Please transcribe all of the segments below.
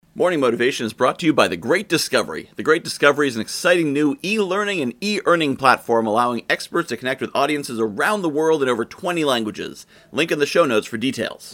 Morning Motivation is brought to you by The Great Discovery. The Great Discovery is an exciting new e-learning and e-earning platform allowing experts to connect with audiences around the world in over 20 languages. Link in the show notes for details.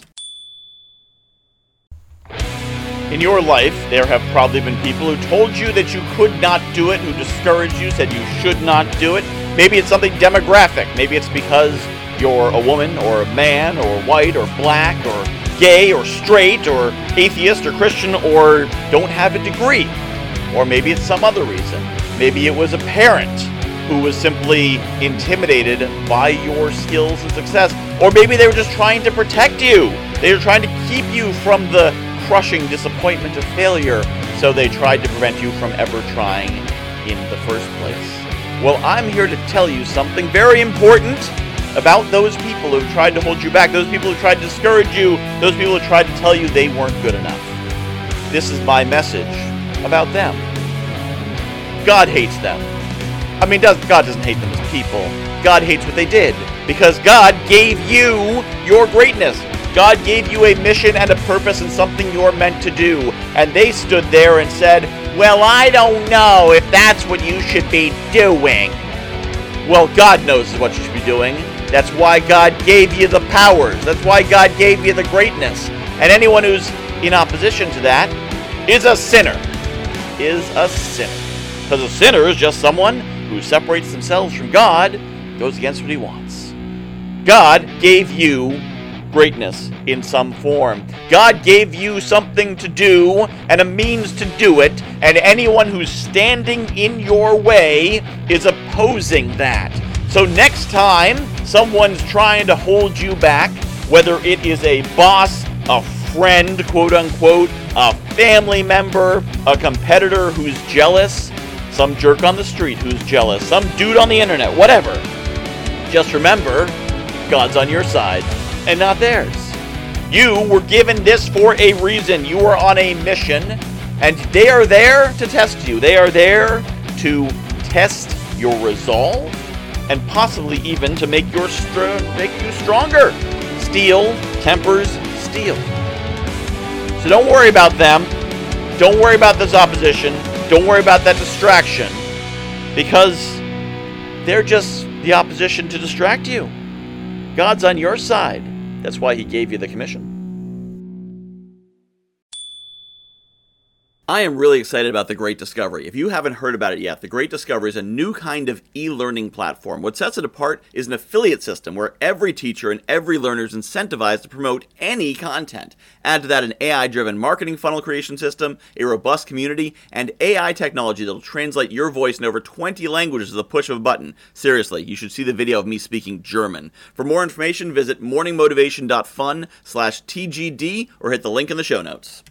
In your life, there have probably been people who told you that you could not do it, who discouraged you, said you should not do it. Maybe it's something demographic. Maybe it's because you're a woman or a man or white or black or gay or straight or atheist or Christian or don't have a degree. Or maybe it's some other reason. Maybe it was a parent who was simply intimidated by your skills and success. Or maybe they were just trying to protect you. They were trying to keep you from the crushing disappointment of failure, so they tried to prevent you from ever trying in the first place. Well, I'm here to tell you something very important about those people who tried to hold you back, those people who tried to discourage you, those people who tried to tell you they weren't good enough. This is my message about them. God hates them. God doesn't hate them as people. God hates what they did, because God gave you your greatness. God gave you a mission and a purpose and something you're meant to do. And they stood there and said, well, I don't know if that's what you should be doing. Well, God knows what you should be doing. That's why God gave you the powers. That's why God gave you the greatness. And anyone who's in opposition to that is a sinner. Because a sinner is just someone who separates themselves from God, goes against what he wants. God gave you greatness in some form. God gave you something to do and a means to do it, and anyone who's standing in your way is opposing that. So next time someone's trying to hold you back, whether it is a boss, a friend, quote unquote, a family member, a competitor who's jealous, some jerk on the street who's jealous, some dude on the internet, whatever, just remember, God's on your side and not theirs. You were given this for a reason. You are on a mission, and they are there to test you. They are there to test your resolve and possibly even to make you stronger. Steel tempers steel. So don't worry about them. Don't worry about this opposition. Don't worry about that distraction, because they're just the opposition to distract you. God's on your side. That's why he gave you the commission. I am really excited about The Great Discovery. If you haven't heard about it yet, The Great Discovery is a new kind of e-learning platform. What sets it apart is an affiliate system where every teacher and every learner is incentivized to promote any content. Add to that an AI-driven marketing funnel creation system, a robust community, and AI technology that will translate your voice in over 20 languages with the push of a button. Seriously, you should see the video of me speaking German. For more information, visit morningmotivation.fun/TGD or hit the link in the show notes.